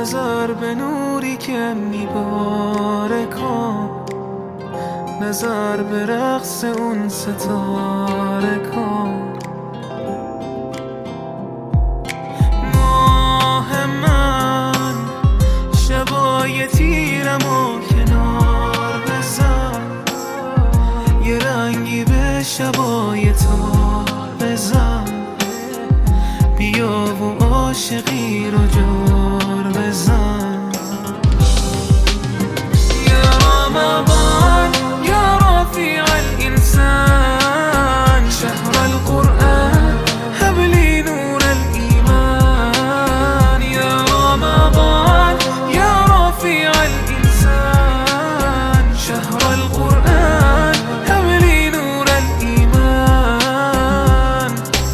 نظر به نوری که میباره کن، نظر به رقص اون ستاره کن. ماه من شبای تیرمو کنار بزن، یه رنگی به شبای تا بزن، بیا و عاشقی رو جار بزن. یا رمضان یا رفیع الانسان، شهر القرآن هب لی نور الایمان. یا رمضان یا رفیع الانسان، شهر القرآن هب لی نور الایمان.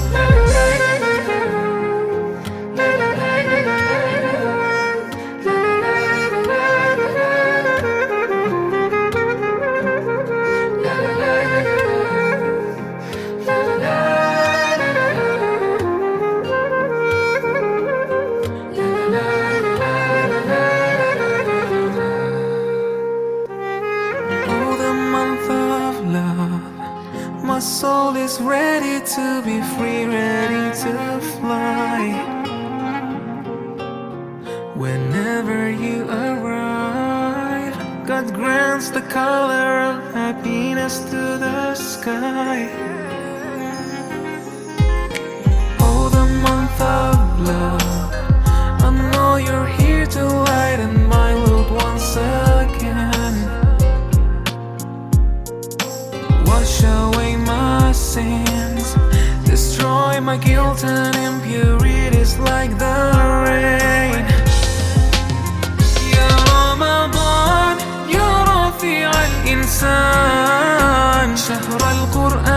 My soul is ready to be free, ready to fly. Whenever you arrive, God grants the color of happiness to the sky. Oh, the month of love, I know you're here to lighten my load once again. Wash away my sins, destroy my guilt and impurities like the rain. Ya Ramadan, ya Rafi' al-Insan, Shahr al-Quran